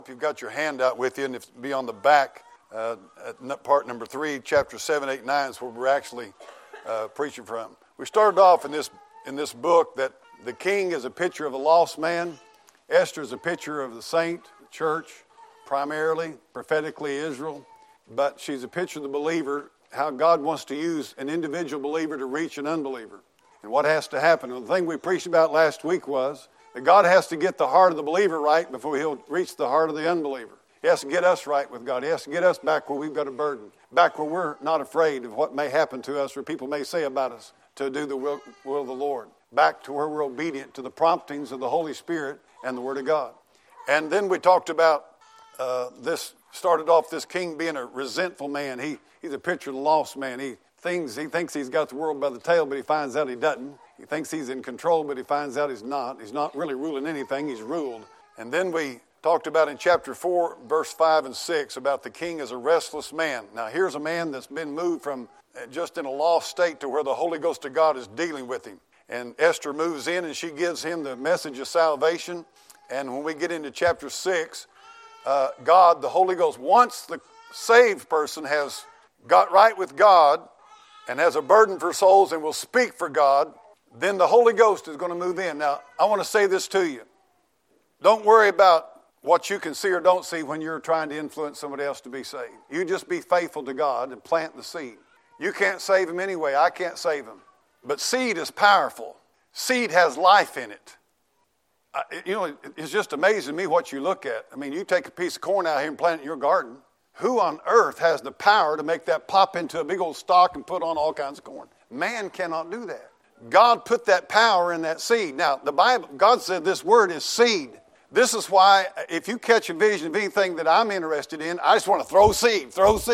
If you've got your hand out with you, and if it be on the back, at part number 3, chapter 7, 8, 9 is where we're actually preaching from. We started off in this book that the king is a picture of a lost man. Esther is a picture of the saint, the church, primarily, prophetically Israel. But she's a picture of the believer, how God wants to use an individual believer to reach an unbeliever. And what has to happen. And the thing we preached about last week was that God has to get the heart of the believer right before he'll reach the heart of the unbeliever. He has to get us right with God. He has to get us back where we've got a burden, back where we're not afraid of what may happen to us or people may say about us, to do the will of the Lord, back to where we're obedient to the promptings of the Holy Spirit and the Word of God. And then we talked about started off this king being a resentful man. He's a picture of the lost man. He thinks he's got the world by the tail, but he finds out he doesn't. He thinks he's in control, but he finds out he's not. He's not really ruling anything. He's ruled. And then we talked about in chapter 4, verse 5 and 6, about the king as a restless man. Now, here's a man that's been moved from just in a lost state to where the Holy Ghost of God is dealing with him. And Esther moves in and she gives him the message of salvation. And when we get into chapter 6, God, the Holy Ghost, once the saved person has got right with God and has a burden for souls and will speak for God, then the Holy Ghost is going to move in. Now, I want to say this to you. Don't worry about what you can see or don't see when you're trying to influence somebody else to be saved. You just be faithful to God and plant the seed. You can't save them anyway. I can't save them. But seed is powerful. Seed has life in it. It's just amazing to me what you look at. I mean, you take a piece of corn out here and plant it in your garden. Who on earth has the power to make that pop into a big old stalk and put on all kinds of corn? Man cannot do that. God put that power in that seed. Now, the Bible, God said this word is seed. This is why if you catch a vision of anything that I'm interested in, I just want to throw seed,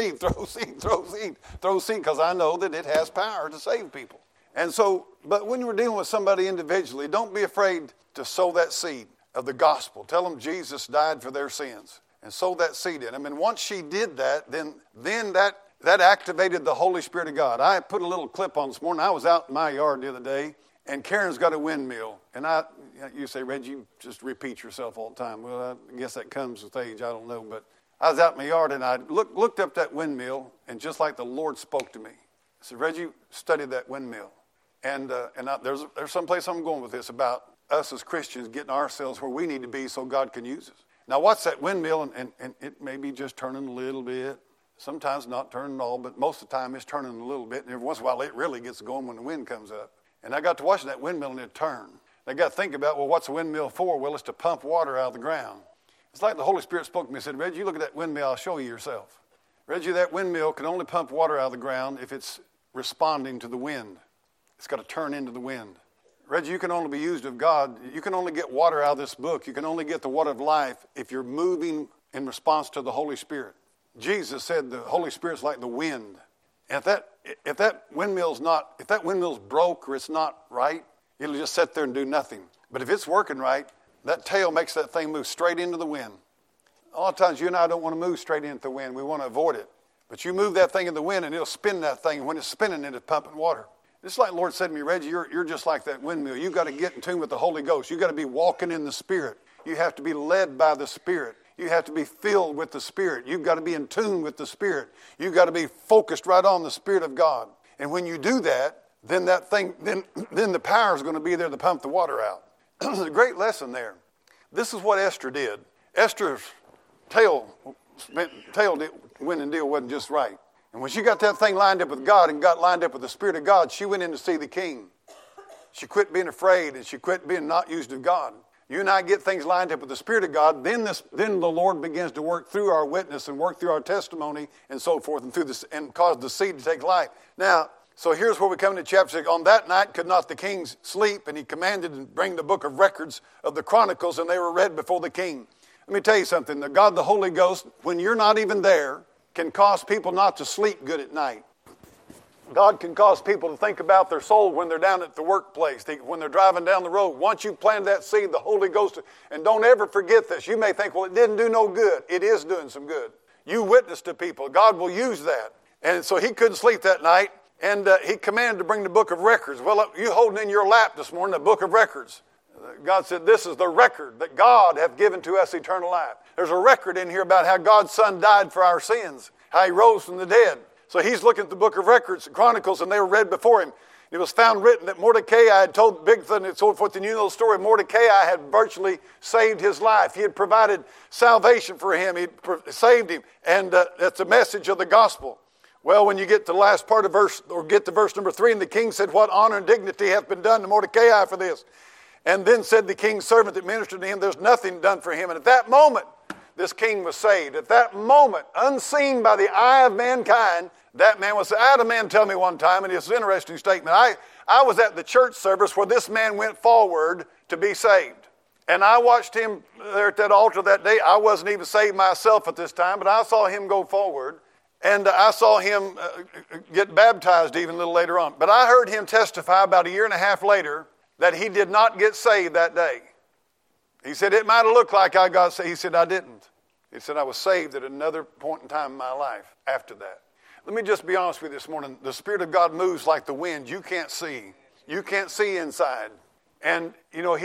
because I know that it has power to save people. And so, but when you're dealing with somebody individually, don't be afraid to sow that seed of the gospel. Tell them Jesus died for their sins and sow that seed in them. And once she did that, then that activated the Holy Spirit of God. I put a little clip on this morning. I was out in my yard the other day, and Karen's got a windmill. And you say, Reggie, you just repeat yourself all the time. Well, I guess that comes with age. I don't know. But I was out in my yard, and I looked up that windmill, and just like the Lord spoke to me. I said, Reggie, study that windmill. And there's some place I'm going with this about us as Christians getting ourselves where we need to be so God can use us. Now, what's that windmill? And it may be just turning a little bit. Sometimes not turning at all, but most of the time it's turning a little bit. And every once in a while it really gets going when the wind comes up. And I got to watching that windmill and it turned. I got to think about, well, what's a windmill for? Well, it's to pump water out of the ground. It's like the Holy Spirit spoke to me and said, Reggie, you look at that windmill, I'll show you yourself. Reggie, that windmill can only pump water out of the ground if it's responding to the wind. It's got to turn into the wind. Reggie, you can only be used of God. You can only get water out of this book. You can only get the water of life if you're moving in response to the Holy Spirit. Jesus said the Holy Spirit's like the wind. And if that windmill's broke or it's not right, it'll just sit there and do nothing. But if it's working right, that tail makes that thing move straight into the wind. A lot of times you and I don't want to move straight into the wind. We want to avoid it. But you move that thing in the wind and it'll spin that thing. And when it's spinning, it's pumping water. It's like the Lord said to me, Reggie, you're just like that windmill. You've got to get in tune with the Holy Ghost. You've got to be walking in the Spirit. You have to be led by the Spirit. You have to be filled with the Spirit. You've got to be in tune with the Spirit. You've got to be focused right on the Spirit of God. And when you do that, then the power is going to be there to pump the water out. There's a great lesson there. This is what Esther did. Esther's tail went and deal wasn't just right. And when she got that thing lined up with God and got lined up with the Spirit of God, she went in to see the king. She quit being afraid and she quit being not used of God. You and I get things lined up with the Spirit of God, then the Lord begins to work through our witness and work through our testimony and so forth and cause the seed to take life. Now, so here's where we come to chapter 6. On that night could not the king sleep, and he commanded to bring the book of records of the Chronicles, and they were read before the king. Let me tell you something. The God, the Holy Ghost, when you're not even there, can cause people not to sleep good at night. God can cause people to think about their soul when they're down at the workplace, when they're driving down the road. Once you plant that seed, the Holy Ghost, and don't ever forget this. You may think, well, it didn't do no good. It is doing some good. You witness to people. God will use that. And so he couldn't sleep that night, and he commanded to bring the book of records. Well, you holding in your lap this morning the book of records. God said, this is the record that God hath given to us eternal life. There's a record in here about how God's Son died for our sins, how he rose from the dead. So he's looking at the book of records, Chronicles, and they were read before him. It was found written that Mordecai had told Bigtha and so forth, and you know the story. Mordecai had virtually saved his life. He had provided salvation for him. He saved him. And that's a message of the gospel. Well, when you get to the last part of verse, or get to verse number 3, and the king said, what honor and dignity hath been done to Mordecai for this? And then said the king's servant that ministered to him, there's nothing done for him. And at that moment, this king was saved. At that moment, unseen by the eye of mankind, that man was, I had a man tell me one time, and it's an interesting statement. I was at the church service where this man went forward to be saved. And I watched him there at that altar that day. I wasn't even saved myself at this time, but I saw him go forward. And I saw him get baptized even a little later on. But I heard him testify about a year and a half later that he did not get saved that day. He said, it might have looked like I got saved. He said, I didn't. He said, I was saved at another point in time in my life after that. Let me just be honest with you this morning. The Spirit of God moves like the wind. You can't see. You can't see inside. And, you know,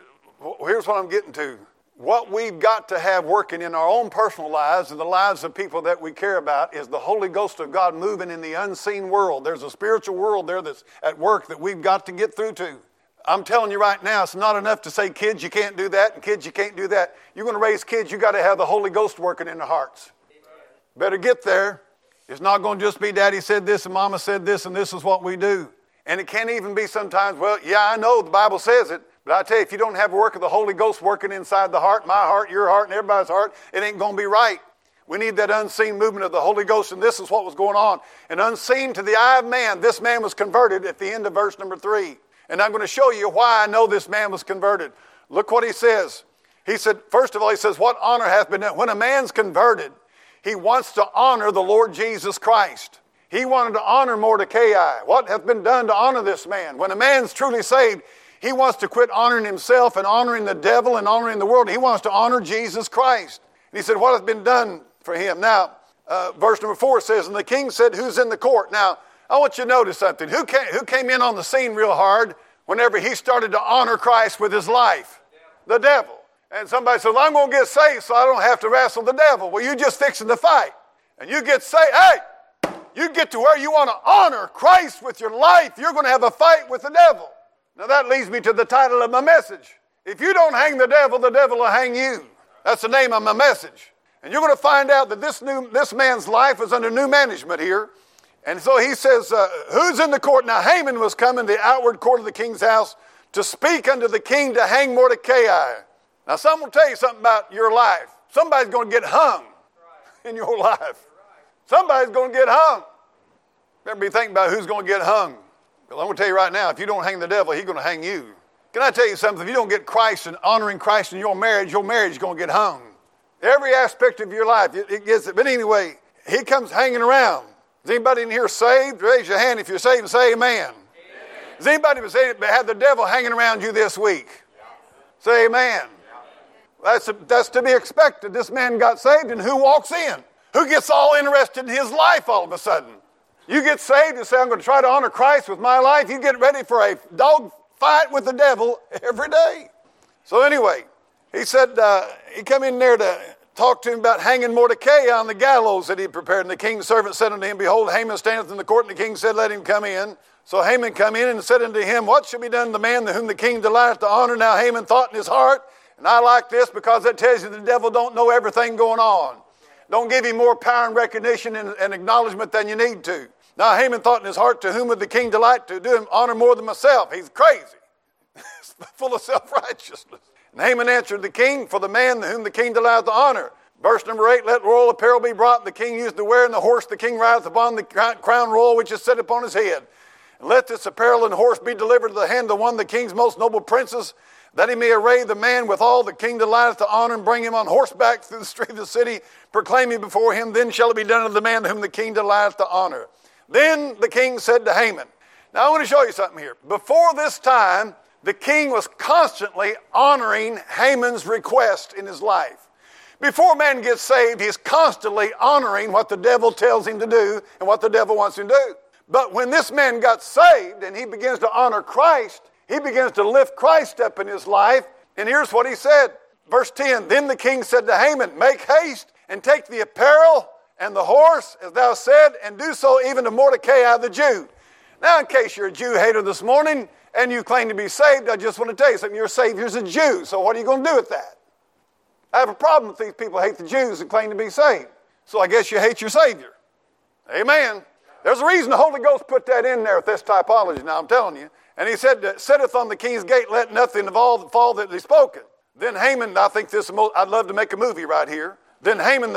here's what I'm getting to. What we've got to have working in our own personal lives and the lives of people that we care about is the Holy Ghost of God moving in the unseen world. There's a spiritual world there that's at work that we've got to get through to. I'm telling you right now, it's not enough to say, kids, you can't do that, and kids, you can't do that. You're going to raise kids, you got to have the Holy Ghost working in their hearts. Better get there. It's not going to just be Daddy said this and Mama said this and this is what we do. And it can't even be sometimes, well, yeah, I know the Bible says it, but I tell you, if you don't have the work of the Holy Ghost working inside the heart, my heart, your heart, and everybody's heart, it ain't going to be right. We need that unseen movement of the Holy Ghost, and this is what was going on. And unseen to the eye of man, this man was converted at the end of verse number 3. And I'm going to show you why I know this man was converted. Look what he says. He said, first of all, he says, what honor hath been done? When a man's converted, he wants to honor the Lord Jesus Christ. He wanted to honor Mordecai. What hath been done to honor this man? When a man's truly saved, he wants to quit honoring himself and honoring the devil and honoring the world. He wants to honor Jesus Christ. And he said, what hath been done for him? Now, verse number 4 says, and the king said, who's in the court? Now, I want you to notice something. Who came in on the scene real hard whenever he started to honor Christ with his life? The devil. And somebody said, well, I'm going to get saved so I don't have to wrestle the devil. Well, you're just fixing to fight. And you get saved. Hey, you get to where you want to honor Christ with your life. You're going to have a fight with the devil. Now that leads me to the title of my message. If you don't hang the devil will hang you. That's the name of my message. And you're going to find out that this man's life is under new management here. And so he says, who's in the court? Now Haman was coming to the outward court of the king's house to speak unto the king to hang Mordecai. Now someone will tell you something about your life. Somebody's going to get hung in your life. Somebody's going to get hung. Better be thinking about who's going to get hung. Well, I'm going to tell you right now, if you don't hang the devil, he's going to hang you. Can I tell you something? If you don't get Christ and honoring Christ in your marriage is going to get hung. Every aspect of your life, it gets it. But anyway, he comes hanging around. Is anybody in here saved? Raise your hand if you're saved and say amen. Amen. Has anybody had the devil hanging around you this week? Yeah. Say amen. Yeah. That's to be expected. This man got saved, and who walks in? Who gets all interested in his life all of a sudden? You get saved and say, I'm going to try to honor Christ with my life. You get ready for a dog fight with the devil every day. So anyway, he said he come in there to talk to him about hanging Mordecai on the gallows that he had prepared. And the king's servant said unto him, behold, Haman standeth in the court. And the king said, let him come in. So Haman come in and said unto him, what shall be done to the man whom the king delighteth to honor? Now Haman thought in his heart, and I like this because it tells you the devil don't know everything going on. Don't give him more power and recognition and acknowledgement than you need to. Now Haman thought in his heart, to whom would the king delight to do him honor more than myself? He's crazy. Full of self-righteousness. And Haman answered the king, for the man whom the king delighteth to honor. Verse number 8, let royal apparel be brought, the king used to wear, and the horse the king rideth upon the crown royal which is set upon his head. And let this apparel and horse be delivered to the hand of one of the king's most noble princes, that he may array the man with all the king delighteth to honor, and bring him on horseback through the street of the city, proclaiming before him, then shall it be done unto the man whom the king delighteth to honor. Then the king said to Haman, now I want to show you something here. Before this time, the king was constantly honoring Haman's request in his life. Before man gets saved, he's constantly honoring what the devil tells him to do and what the devil wants him to do. But when this man got saved and he begins to honor Christ, He begins to lift Christ up in his life. And here's what he said. Verse 10, then the king said to Haman, make haste and take the apparel and the horse, as thou said, and do so even to Mordecai the Jew. Now, in case you're a Jew hater this morning and you claim to be saved, I just want to tell you something. Your Savior's a Jew, so what are you going to do with that? I have a problem with these people hate the Jews and claim to be saved. So I guess you hate your Savior. Amen. There's a reason the Holy Ghost put that in there with this typology. Now, I'm telling you. And he said, sitteth on the king's gate, let nothing of all fall that is spoken. Then Haman, I think this is I'd love to make a movie right here. Then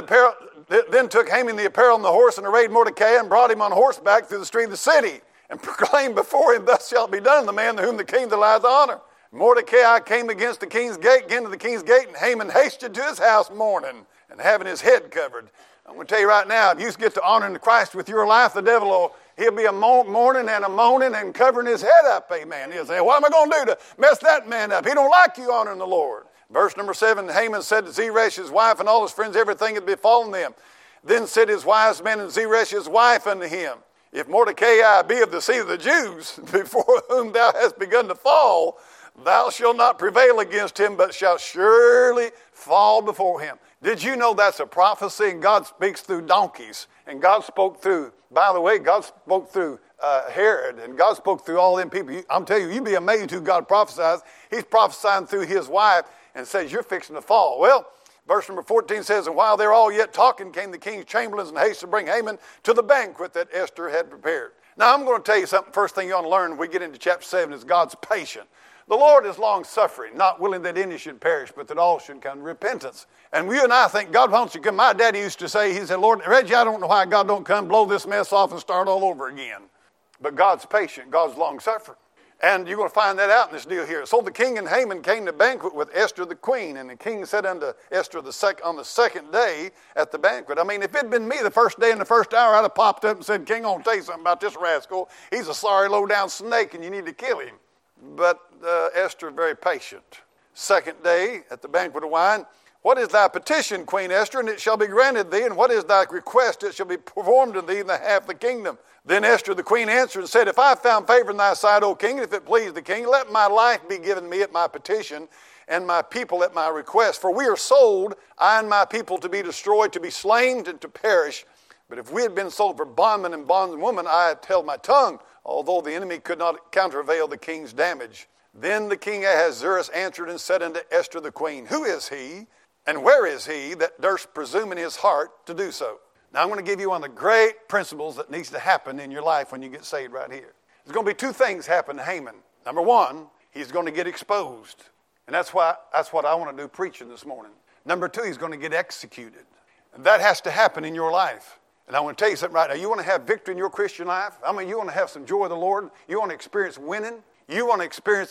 took Haman the apparel and the horse and arrayed Mordecai and brought him on horseback through the street of the city and proclaimed before him, thus shall it be done, the man to whom the king delights honor. Mordecai came against the king's gate, again to the king's gate, and Haman hasted to his house mourning and having his head covered. I'm going to tell you right now, if you get to honoring Christ with your life, the devil he'll be a mourning and a moaning and covering his head up, amen. He'll say, what am I going to do to mess that man up? He don't like you honoring the Lord. Verse number 7, Haman said to Zeresh, his wife, and all his friends, everything had befallen them. Then said his wise men and Zeresh, his wife, unto him, if Mordecai be of the seed of the Jews, before whom thou hast begun to fall, thou shalt not prevail against him, but shalt surely fall before him. Did you know that's a prophecy? And God speaks through donkeys. And God spoke through, by the way, God spoke through Herod. And God spoke through all them people. I'm telling you, you'd be amazed who God prophesies. He's prophesying through his wife and says, you're fixing to fall. Well, verse number 14 says, and while they're all yet talking, came the king's chamberlains in haste to bring Haman to the banquet that Esther had prepared. Now, I'm going to tell you something. First thing you ought to learn when we get into chapter 7 is God's patient. The Lord is long-suffering, not willing that any should perish, but that all should come to repentance. And you and I think God wants you to come. My daddy used to say, he said, Lord, Reggie, I don't know why God don't come, blow this mess off and start all over again. But God's patient. God's long-suffering. And you're going to find that out in this deal here. So the king and Haman came to banquet with Esther the queen, and the king said unto Esther on the second day at the banquet. I mean, if it had been me the first day and the first hour, I'd have popped up and said, King, I want to tell you something about this rascal. He's a sorry, low-down snake, and you need to kill him. But Esther very patient. Second day at the banquet of wine, what is thy petition, Queen Esther? And it shall be granted thee. And what is thy request? It shall be performed to thee in the half the kingdom. Then Esther the queen answered and said, if I have found favor in thy sight, O king, and if it please the king, let my life be given me at my petition, and my people at my request. For we are sold, I and my people, to be destroyed, to be slain, and to perish. But if we had been sold for bondman and bondwoman, I had held my tongue, although the enemy could not countervail the king's damage. Then the king Ahasuerus answered and said unto Esther the queen, who is he, and where is he that durst presume in his heart to do so? Now I'm going to give you one of the great principles that needs to happen in your life when you get saved right here. There's going to be two things happen to Haman. Number one, he's going to get exposed. And that's what I want to do preaching this morning. Number two, he's going to get executed. And that has to happen in your life. And I want to tell you something right now. You want to have victory in your Christian life? I mean, you want to have some joy of the Lord? You want to experience winning? You want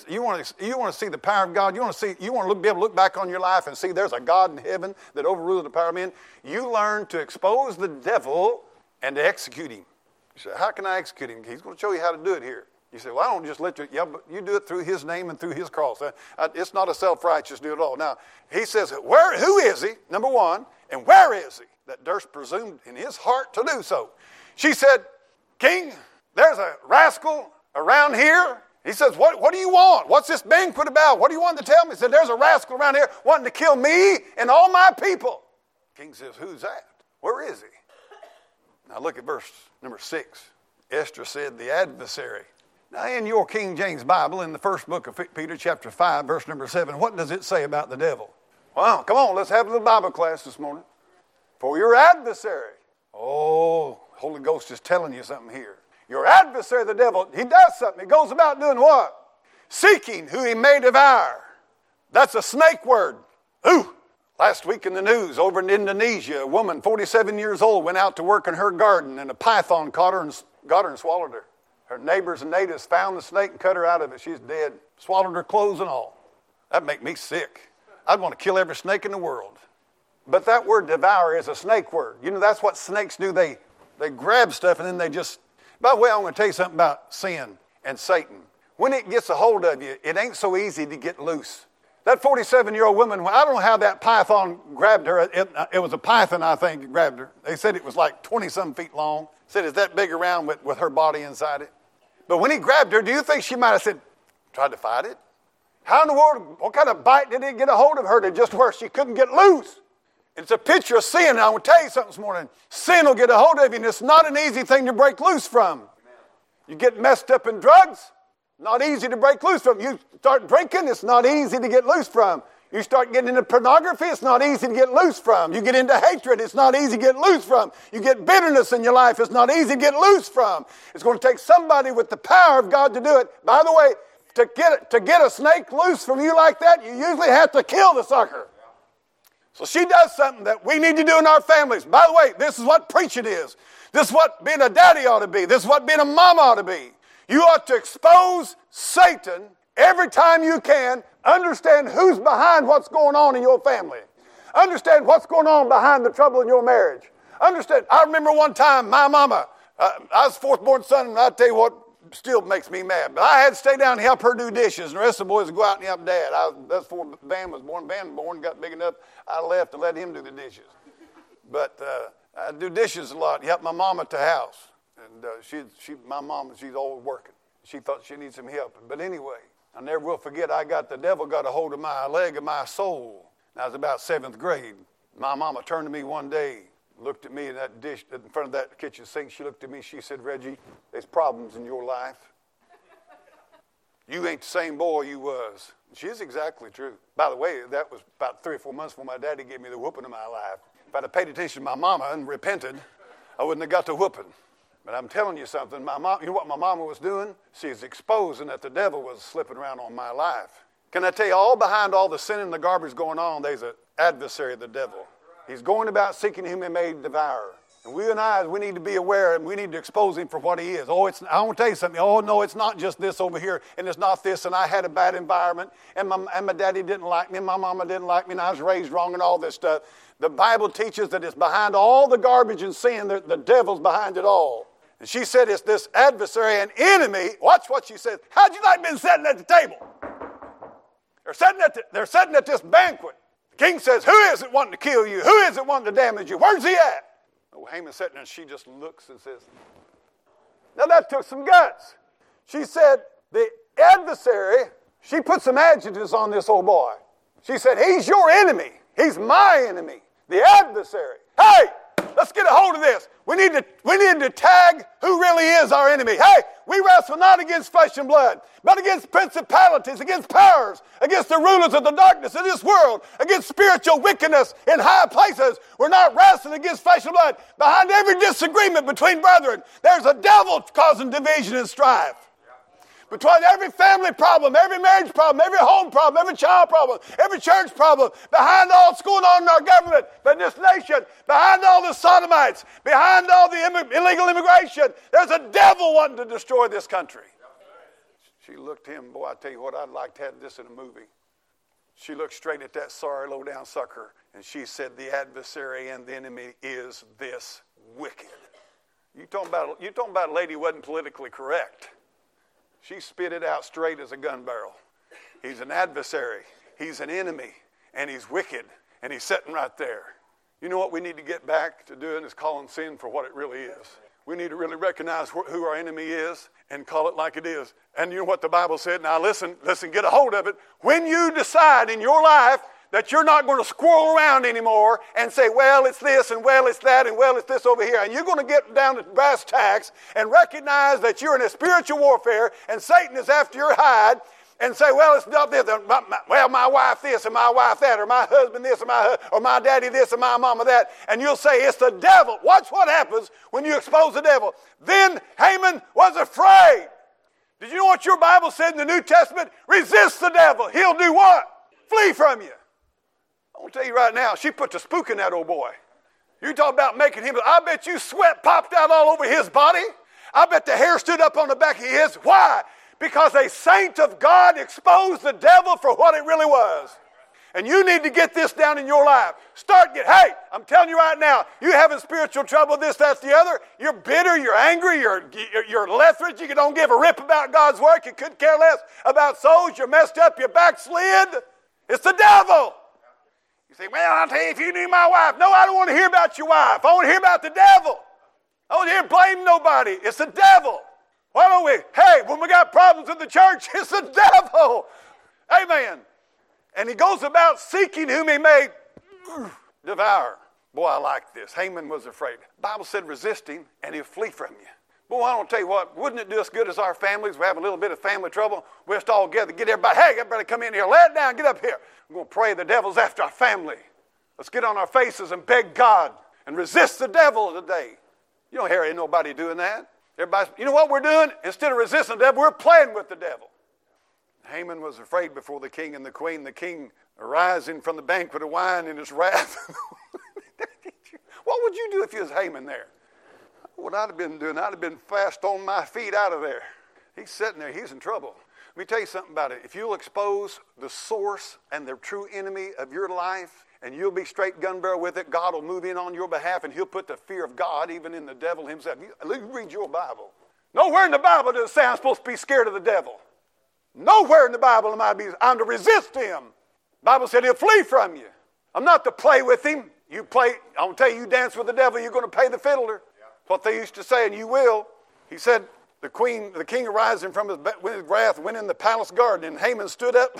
to see the power of God? You want to be able to look back on your life and see there's a God in heaven that overrules the power of men? You learn to expose the devil and to execute him. You say, how can I execute him? He's going to show you how to do it here. You say, well, I don't just let you. Yeah, but you do it through his name and through his cross. It's not a self-righteous deal at all. Now, he says, who is he, number one, and where is he that durst presume in his heart to do so? She said, King, there's a rascal around here. He says, what do you want? What's this banquet about? What do you want to tell me? He said, there's a rascal around here wanting to kill me and all my people. King says, who's that? Where is he? Now look at verse number 6. Esther said, the adversary. Now in your King James Bible, in the first book of Peter, chapter 5, verse number 7, what does it say about the devil? Well, come on, let's have a little Bible class this morning. For your adversary. Oh, Holy Ghost is telling you something here. Your adversary, the devil, he does something. He goes about doing what? Seeking who he may devour. That's a snake word. Ooh. Last week in the news, over in Indonesia, a woman, 47 years old, went out to work in her garden, and a python got her and swallowed her. Her neighbors and natives found the snake and cut her out of it. She's dead. Swallowed her clothes and all. That'd make me sick. I'd want to kill every snake in the world. But that word devour is a snake word. You know, that's what snakes do. They grab stuff and then they just... By the way, I'm going to tell you something about sin and Satan. When it gets a hold of you, it ain't so easy to get loose. That 47-year-old woman, I don't know how that python grabbed her. It was a python, I think, that grabbed her. They said it was like 20-some feet long. Said it's that big around with her body inside it. But when he grabbed her, do you think she might have said, Tried to fight it. How in the world, what kind of bite did it get a hold of her to just where she couldn't get loose? It's a picture of sin. I want to tell you something this morning. Sin will get a hold of you, and it's not an easy thing to break loose from. You get messed up in drugs, not easy to break loose from. You start drinking, it's not easy to get loose from. You start getting into pornography, it's not easy to get loose from. You get into hatred, it's not easy to get loose from. You get bitterness in your life, it's not easy to get loose from. It's going to take somebody with the power of God to do it. By the way, to get a snake loose from you like that, you usually have to kill the sucker. So she does something that we need to do in our families. By the way, this is what preaching is. This is what being a daddy ought to be. This is what being a mom ought to be. You ought to expose Satan every time you can. Understand who's behind what's going on in your family. Understand what's going on behind the trouble in your marriage. Understand. I remember one time my mama, I was the fourth born son, and I tell you what still makes me mad. But I had to stay down and help her do dishes, and the rest of the boys would go out and help Dad. That's before Van was born. Van was born, got big enough. I left and let him do the dishes. But I do dishes a lot and help my mom at the house. And my mom, she's always working. She thought she needed some help. But anyway, I never will forget, the devil got a hold of my leg of my soul. I was about 7th grade. My mama turned to me one day, looked at me in that dish in front of that kitchen sink. She looked at me, she said, Reggie, there's problems in your life. You ain't the same boy you was. She's exactly true. By the way, that was about 3 or 4 months before my daddy gave me the whooping of my life. If I'd have paid attention to my mama and repented, I wouldn't have got the whooping. But I'm telling you something, you know what my mama was doing? She's exposing that the devil was slipping around on my life. Can I tell you, all behind all the sin and the garbage going on, there's an adversary of the devil. He's going about seeking whom he may devour. And we need to be aware, and we need to expose him for what he is. I want to tell you something. Oh, no, it's not just this over here, and it's not this, and I had a bad environment, and my daddy didn't like me, and my mama didn't like me, and I was raised wrong, and all this stuff. The Bible teaches that it's behind all the garbage and sin, the devil's behind it all. And she said it's this adversary and enemy. Watch what she said. How'd you like being sitting at the table? They're sitting at this banquet. The king says, who is it wanting to kill you? Who is it wanting to damage you? Where's he at? Oh, Haman's sitting there, and she just looks and says, now that took some guts. She said, the adversary, she put some adjectives on this old boy. She said, he's your enemy. He's my enemy. The adversary. Hey, let's get a hold of this. We need to tag who really is our enemy. Hey, we wrestle not against flesh and blood, but against principalities, against powers, against the rulers of the darkness of this world, against spiritual wickedness in high places. We're not wrestling against flesh and blood. Behind every disagreement between brethren, there's a devil causing division and strife. Between every family problem, every marriage problem, every home problem, every child problem, every church problem, behind all that's going on in our government, in this nation, behind all the sodomites, behind all the illegal immigration, there's a devil wanting to destroy this country. She looked at him, boy, I tell you what, I'd like to have this in a movie. She looked straight at that sorry low-down sucker, and she said, the adversary and the enemy is this wicked. You talking about a lady who wasn't politically correct. She spit it out straight as a gun barrel. He's an adversary. He's an enemy. And he's wicked. And he's sitting right there. You know what we need to get back to doing is calling sin for what it really is. We need to really recognize who our enemy is and call it like it is. And you know what the Bible said? Now listen, get a hold of it. When you decide in your life that you're not going to squirrel around anymore and say, well, it's this, and well, it's that, and well, it's this over here. And you're going to get down to brass tacks and recognize that you're in a spiritual warfare and Satan is after your hide and say, well, it's not this, well, my wife this, and my wife that, or my husband this, or my daddy this, and my mama that. And you'll say, it's the devil. Watch what happens when you expose the devil. Then Haman was afraid. Did you know what your Bible said in the New Testament? Resist the devil. He'll do what? Flee from you. I want to tell you right now, she put the spook in that old boy. You talk about making him, I bet you sweat popped out all over his body. I bet the hair stood up on the back of his. Why? Because a saint of God exposed the devil for what it really was. And you need to get this down in your life. Hey, I'm telling you right now, you having spiritual trouble, this, that, the other. You're bitter, you're angry, you're lethargic, you don't give a rip about God's work, you couldn't care less about souls, you're messed up, you're backslid. It's the devil. You say, well, I'll tell you, if you knew my wife. No, I don't want to hear about your wife. I want to hear about the devil. I don't want to hear blame nobody. It's the devil. Why don't we? Hey, when we got problems in the church, it's the devil. Amen. And he goes about seeking whom he may devour. Boy, I like this. Haman was afraid. The Bible said resist him and he'll flee from you. Boy, I don't tell you what, wouldn't it do us good as our families? We have a little bit of family trouble. We're just all together. Get everybody, hey, everybody come in here. Lay it down. Get up here. We're going to pray the devil's after our family. Let's get on our faces and beg God and resist the devil today. You don't hear nobody doing that. Everybody, you know what we're doing? Instead of resisting the devil, we're playing with the devil. Haman was afraid before the king and the queen. The king arising from the banquet of wine in his wrath. What would you do if you was Haman there? What I'd have been doing, I'd have been fast on my feet out of there. He's sitting there. He's in trouble. Let me tell you something about it. If you'll expose the source and the true enemy of your life, and you'll be straight gun barrel with it, God will move in on your behalf, and he'll put the fear of God even in the devil himself. You read your Bible. Nowhere in the Bible does it say I'm supposed to be scared of the devil. Nowhere in the Bible am I'm to resist him. The Bible said he'll flee from you. I'm not to play with him. You play, I'm going to tell you, you dance with the devil, you're going to pay the fiddler. That's what they used to say, and you will. He said, the king arising from his wrath went in the palace garden, and Haman stood up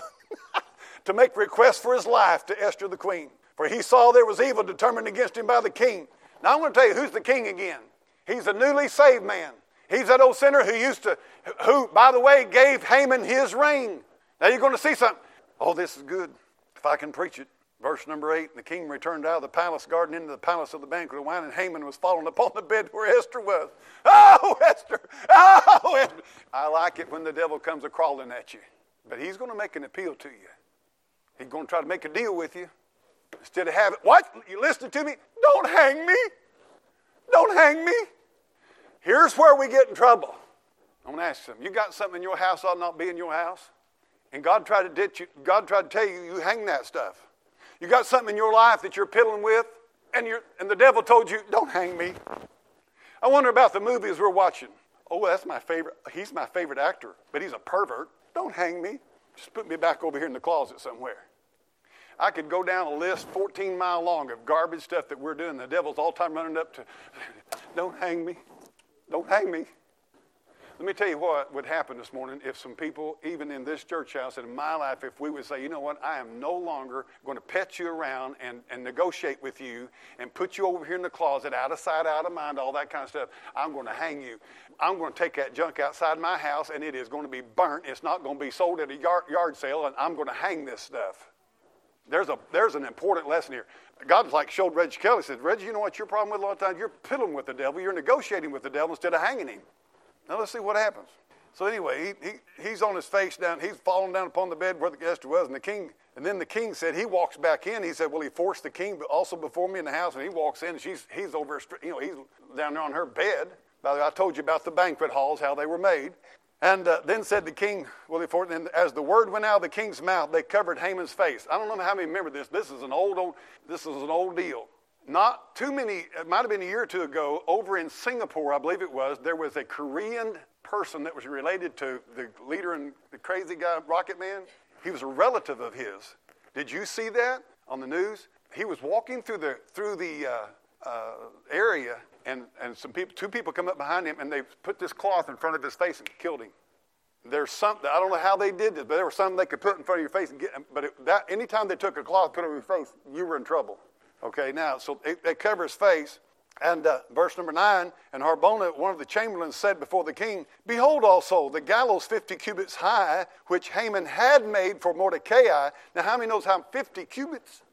to make request for his life to Esther the queen. For he saw there was evil determined against him by the king. Now I'm going to tell you, who's the king again? He's a newly saved man. He's that old sinner who, by the way, gave Haman his ring. Now you're going to see something. Oh, this is good. If I can preach it. Verse number 8, the king returned out of the palace garden into the palace of the banquet of wine, and Haman was fallen upon the bed where Esther was. Oh, Esther! Oh, Esther! I like it when the devil comes a-crawling at you. But he's going to make an appeal to you. He's going to try to make a deal with you. Instead of having, what? You listening to me? Don't hang me. Don't hang me. Here's where we get in trouble. I'm going to ask you something. You got something in your house ought not be in your house? And God tried to ditch you. God tried to tell you, you hang that stuff. You got something in your life that you're piddling with, and the devil told you, don't hang me. I wonder about the movies we're watching. Oh, that's my favorite. He's my favorite actor, but he's a pervert. Don't hang me. Just put me back over here in the closet somewhere. I could go down a list 14 miles long of garbage stuff that we're doing. The devil's all the time running up to, don't hang me. Don't hang me. Let me tell you what would happen this morning if some people, even in this church house and in my life, if we would say, you know what, I am no longer going to pet you around and negotiate with you and put you over here in the closet, out of sight, out of mind, all that kind of stuff. I'm going to hang you. I'm going to take that junk outside my house, and it is going to be burnt. It's not going to be sold at a yard sale, and I'm going to hang this stuff. There's an important lesson here. God showed Reggie Kelly, said, Reggie, you know what your problem with a lot of times? You're piddling with the devil. You're negotiating with the devil instead of hanging him. Now let's see what happens. So anyway, he's on his face down. He's fallen down upon the bed where the Esther was, and then the king said he walks back in. He said, well, he forced the king, but also before me in the house, and he walks in, and he's over, he's down there on her bed. By the way, I told you about the banquet halls, how they were made. And then said the king, and as the word went out of the king's mouth, they covered Haman's face. I don't know how many remember this. This is an old deal. Not too many, it might have been a year or two ago, over in Singapore, I believe it was, there was a Korean person that was related to the leader and the crazy guy, Rocket Man. He was a relative of his. Did you see that on the news? He was walking through the area, and two people come up behind him, and they put this cloth in front of his face and killed him. There's something, I don't know how they did this, but there was something they could put in front of your face and get. But anytime they took a cloth, put it on your face, you were in trouble. Okay, now, so they cover his face. And verse number 9, and Harbona, one of the chamberlains, said before the king, behold also the gallows 50 cubits high, which Haman had made for Mordecai. Now, how many knows how 50 cubits?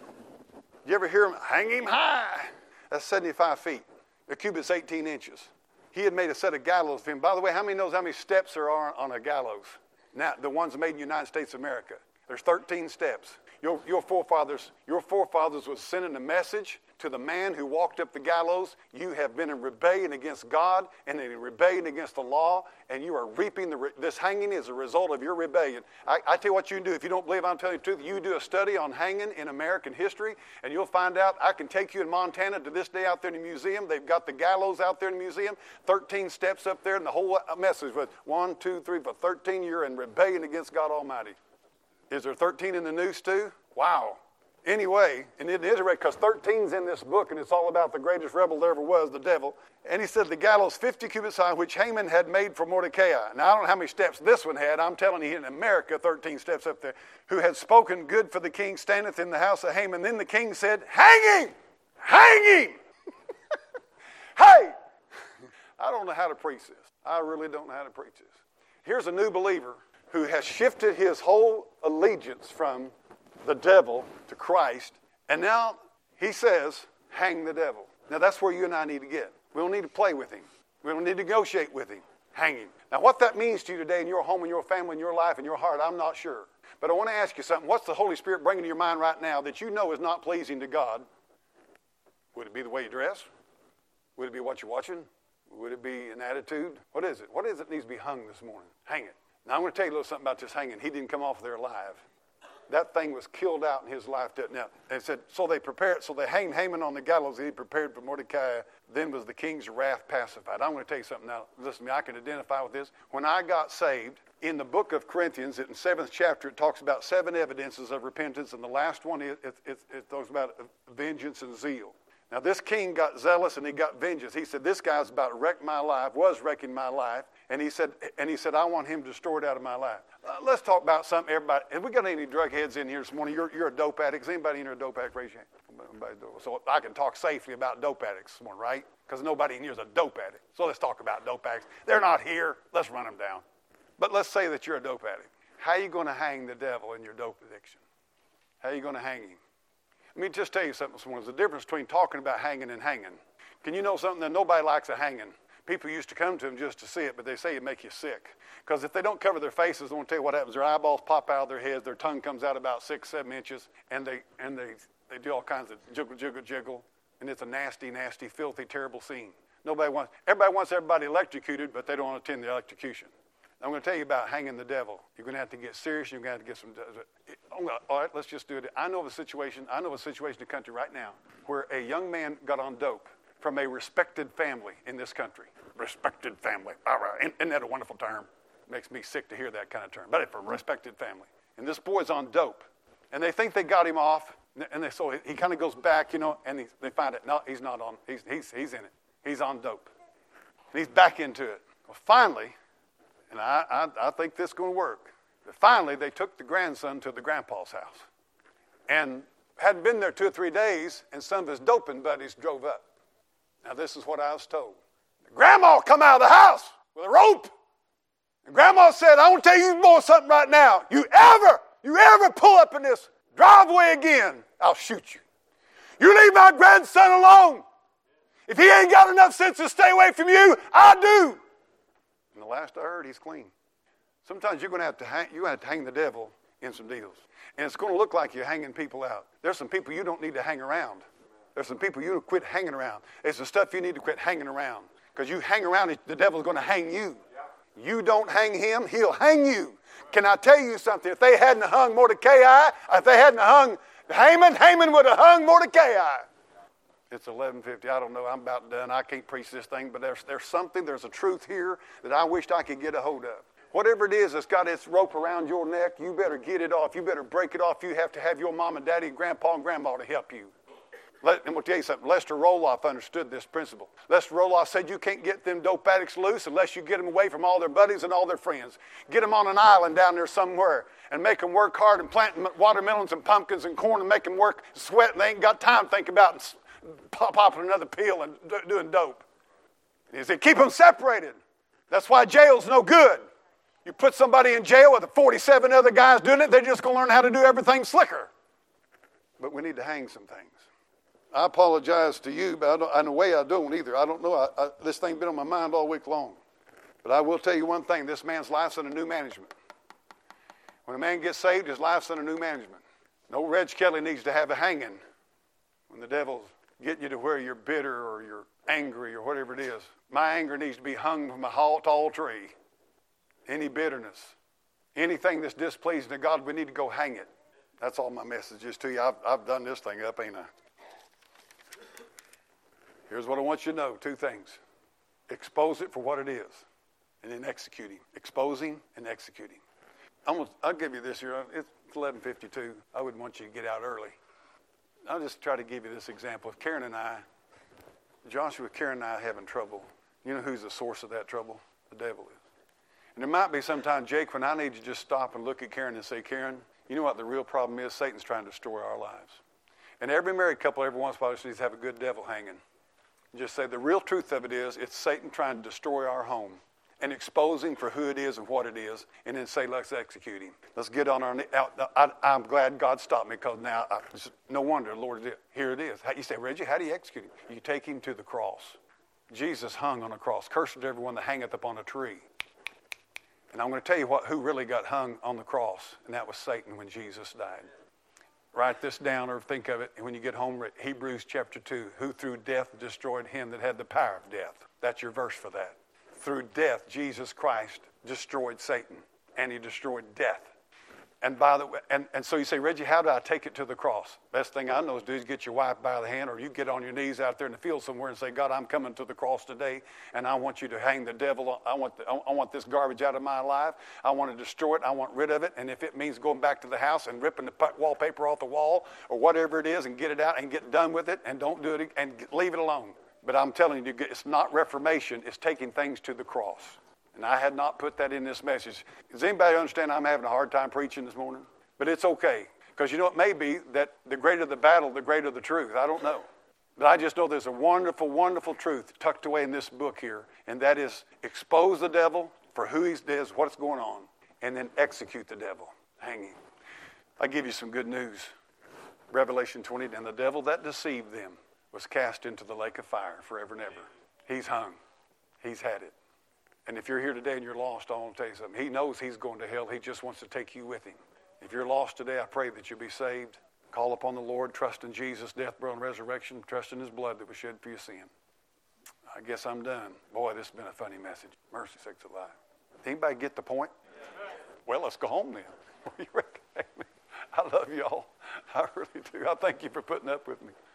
Did you ever hear him, hang him high? That's 75 feet. A cubit's 18 inches. He had made a set of gallows for him. By the way, how many knows how many steps there are on a gallows? Now, the ones made in the United States of America. There's 13 steps. Your forefathers was sending a message to the man who walked up the gallows. You have been in rebellion against God and in rebellion against the law, and you are reaping this hanging is a result of your rebellion. I tell you what you can do. If you don't believe I'm telling you the truth, you do a study on hanging in American history, and you'll find out. I can take you in Montana to this day out there in the museum. They've got the gallows out there in the museum, 13 steps up there, and the whole message was 1, 2, 3, for 13 you're in rebellion against God Almighty. Is there 13 in the noose too? Wow. Anyway, and it is right because 13's in this book, and it's all about the greatest rebel there ever was, the devil. And he said the gallows 50 cubits high, which Haman had made for Mordecai. Now, I don't know how many steps this one had. I'm telling you, in America, 13 steps up there. Who had spoken good for the king, standeth in the house of Haman. Then the king said, hang him! Hang him! Hey! I don't know how to preach this. I really don't know how to preach this. Here's a new believer who has shifted his whole allegiance from the devil to Christ, and now he says, hang the devil. Now that's where you and I need to get. We don't need to play with him. We don't need to negotiate with him. Hang him. Now what that means to you today in your home, in your family, in your life, in your heart, I'm not sure. But I want to ask you something. What's the Holy Spirit bringing to your mind right now that you know is not pleasing to God? Would it be the way you dress? Would it be what you're watching? Would it be an attitude? What is it? What is it that needs to be hung this morning? Hang it. Now I'm going to tell you a little something about this hanging. He didn't come off there alive. That thing was killed out in his life. Now, it said, so they hanged Haman on the gallows that he prepared for Mordecai. Then was the king's wrath pacified. I'm going to tell you something now. Listen to me, I can identify with this. When I got saved, in the book of Corinthians, in the 7th chapter, it talks about 7 evidences of repentance, and the last one, it talks about vengeance and zeal. Now, this king got zealous and he got vengeance. He said, this guy's about to wreck my life, was wrecking my life. And he said, I want him destroyed out of my life. Let's talk about something, everybody. Have we got any drug heads in here this morning? You're a dope addict. Is anybody in here a dope addict? Raise your hand. So I can talk safely about dope addicts this morning, right? Because nobody in here is a dope addict. So let's talk about dope addicts. They're not here. Let's run them down. But let's say that you're a dope addict. How are you going to hang the devil in your dope addiction? How are you going to hang him? Let me just tell you something this morning. There's a difference between talking about hanging and hanging. Can you know something? That nobody likes a hanging. People used to come to them just to see it, but they say it make you sick. Because if they don't cover their faces, I want to tell you what happens. Their eyeballs pop out of their heads, their tongue comes out about 6-7 inches, and they do all kinds of jiggle, and it's a nasty, nasty, filthy, terrible scene. Everybody wants everybody electrocuted, but they don't want to attend the electrocution. I'm going to tell you about hanging the devil. You're going to have to get serious. You're going to have to get some. All right, let's just do it. I know of a situation in the country right now where a young man got on dope from a respected family in this country. Respected family. All right. Isn't that a wonderful term? Makes me sick to hear that kind of term. But for a respected family. And this boy's on dope. And they think they got him off. And so he kind of goes back, and they find it. No, he's not on. He's in it. He's on dope. And he's back into it. Well, finally, and I think this is going to work. But finally, they took the grandson to the grandpa's house. And hadn't been there 2 or 3 days, and some of his doping buddies drove up. Now, this is what I was told. Grandma come out of the house with a rope. And Grandma said, I want to tell you boys something right now. You ever pull up in this driveway again, I'll shoot you. You leave my grandson alone. If he ain't got enough sense to stay away from you, I do. And the last I heard, he's clean. Sometimes you're going to have to hang the devil in some deals. And it's going to look like you're hanging people out. There's some people you don't need to hang around. There's some people you quit hanging around. There's some stuff you need to quit hanging around. Because you hang around, the devil's going to hang you. You don't hang him, he'll hang you. Can I tell you something? If they hadn't hung Mordecai, if they hadn't hung Haman would have hung Mordecai. It's 11:50. I don't know. I'm about done. I can't preach this thing, but there's a truth here that I wished I could get a hold of. Whatever it is that's got its rope around your neck, you better get it off. You better break it off. You have to have your mom and daddy and grandpa and grandma to help you. And I'm going to tell you something. Lester Roloff understood this principle. Lester Roloff said you can't get them dope addicts loose unless you get them away from all their buddies and all their friends. Get them on an island down there somewhere and make them work hard and plant watermelons and pumpkins and corn and make them work, sweat, and they ain't got time to think about popping another pill and doing dope. He said keep them separated. That's why jail's no good. You put somebody in jail with 47 other guys doing it, they're just going to learn how to do everything slicker. But we need to hang some things. I apologize to you, but in a way I don't either. I don't know. This thing's been on my mind all week long. But I will tell you one thing. This man's life's under new management. When a man gets saved, his life's under new management. No Reg Kelly needs to have a hanging when the devil's getting you to where you're bitter or you're angry or whatever it is. My anger needs to be hung from a tall tree. Any bitterness, anything that's displeasing to God, we need to go hang it. That's all my message is to you. I've done this thing up, ain't I? Here's what I want you to know. 2 things. Expose it for what it is, and then execute him. Exposing and executing. I'll give you this here. It's 11:52. I wouldn't want you to get out early. I'll just try to give you this example. If Karen and I, Joshua, Karen and I are having trouble, you know who's the source of that trouble? The devil is. And there might be sometime, Jake, when I need to just stop and look at Karen and say, Karen, you know what the real problem is? Satan's trying to destroy our lives. And every married couple every once in a while needs to have a good devil hanging. Just say the real truth of it is it's Satan trying to destroy our home and expose him for who it is and what it is, and then say, let's execute him. Let's get on our knees. I'm glad God stopped me, because now, no wonder the Lord did. Here it is. You say, Reggie, how do you execute him? You take him to the cross. Jesus hung on a cross. Cursed is everyone that hangeth upon a tree. And I'm going to tell you who really got hung on the cross, and that was Satan when Jesus died. Write this down or think of it, and when you get home, Hebrews chapter 2, who through death destroyed him that had the power of death. That's your verse for that. Through death, Jesus Christ destroyed Satan, and he destroyed death. And by the way, and so you say, Reggie, how do I take it to the cross? Best thing I know is do is get your wife by the hand, or you get on your knees out there in the field somewhere and say, God, I'm coming to the cross today, and I want you to hang the devil. I want this garbage out of my life. I want to destroy it. I want rid of it. And if it means going back to the house and ripping the wallpaper off the wall or whatever it is and get it out and get done with it, and don't do it and leave it alone. But I'm telling you, it's not reformation. It's taking things to the cross. And I had not put that in this message. Does anybody understand I'm having a hard time preaching this morning? But it's okay. Because you know, it may be that the greater the battle, the greater the truth. I don't know. But I just know there's a wonderful, wonderful truth tucked away in this book here. And that is expose the devil for who he is, what's going on. And then execute the devil. Hang him. I give you some good news. Revelation 20, and the devil that deceived them was cast into the lake of fire forever and ever. He's hung. He's had it. And if you're here today and you're lost, I want to tell you something. He knows he's going to hell. He just wants to take you with him. If you're lost today, I pray that you'll be saved. Call upon the Lord, trust in Jesus' death, burial, and resurrection, trust in his blood that was shed for your sin. I guess I'm done. Boy, this has been a funny message. Mercy sakes alive. Anybody get the point? Well, let's go home then. What do you reckon? I love y'all. I really do. I thank you for putting up with me.